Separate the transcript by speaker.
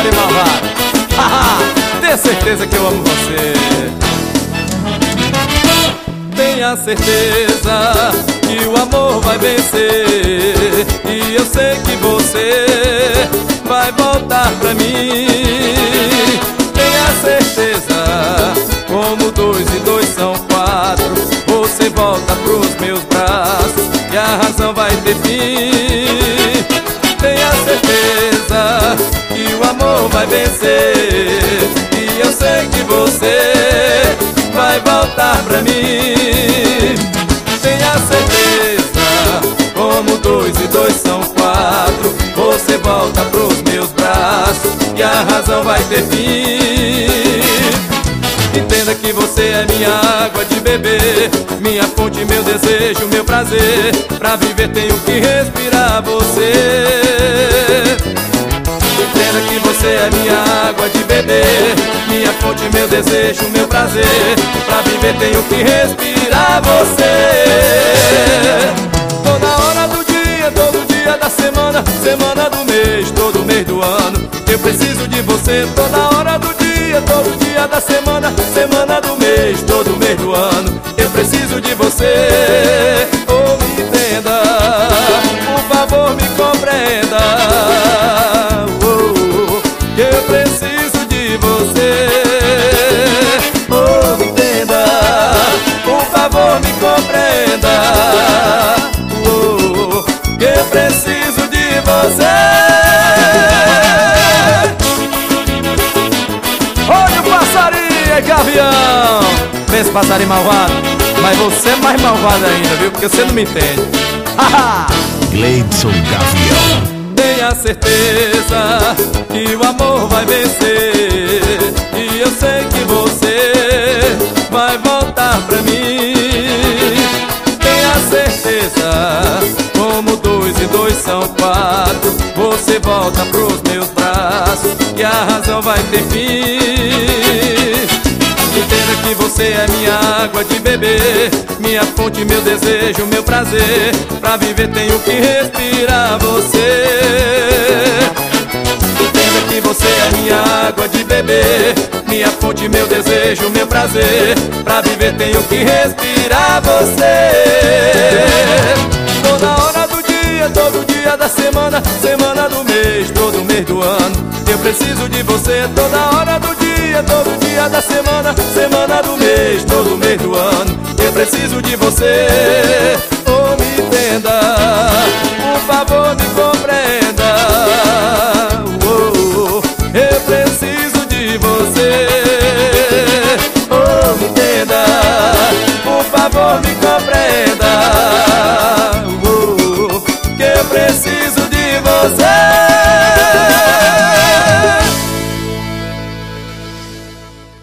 Speaker 1: passarinho malvado. Haha, tenha certeza que eu amo você. Tenha certeza que o amor vai vencer, e eu sei que você vai voltar pra mim. Tenha certeza, como 2 e 2 são 4, você volta pros meus braços e a razão vai ter fim. Tenha certeza que o amor vai vencer, e eu sei que você vai voltar pra mim. Tenha certeza, como 2 e 2 são 4, você volta pros meus braços e a razão vai ter fim. Entenda que você é minha água de beber, minha fonte, meu desejo, meu prazer. Pra viver tenho que respirar você. Entenda que você é minha água de beber, minha fonte, meu desejo, meu prazer. Pra viver tenho que respirar você. Toda hora do dia, todo dia da semana, semana do mês, todo mês do ano. Eu preciso de você toda hora do dia, todo dia da semana, semana do mês, todo mês do ano. Eu preciso de você, oh, me entenda, por favor me compreenda, oh, que eu preciso de você, oh, me entenda, por favor me compreenda, oh, que eu preciso de você. Gavião, vê esse passarinho malvado, mas você é mais malvado ainda, viu? Porque você não me entende.
Speaker 2: Gleidson Gavião.
Speaker 1: Tenha certeza que o amor vai vencer, e eu sei que você vai voltar pra mim. Tenha certeza, como 2 e 2 são 4, você volta pros meus braços e a razão vai ter fim. Entenda que você é minha água de beber, minha fonte, meu desejo, meu prazer. Pra viver tenho que respirar você. Entenda que você é minha água de beber, minha fonte, meu desejo, meu prazer. Pra viver tenho que respirar você. Toda hora do dia, todo dia da semana, semana do mês, todo mês do ano. Eu preciso de você toda hora do dia, todo dia da semana, semana do mês, todo mês do ano. Eu preciso de você, oh, me entenda, por favor me compreenda, oh, eu preciso de você, oh, me entenda, por favor me compreenda, oh, que eu preciso de você.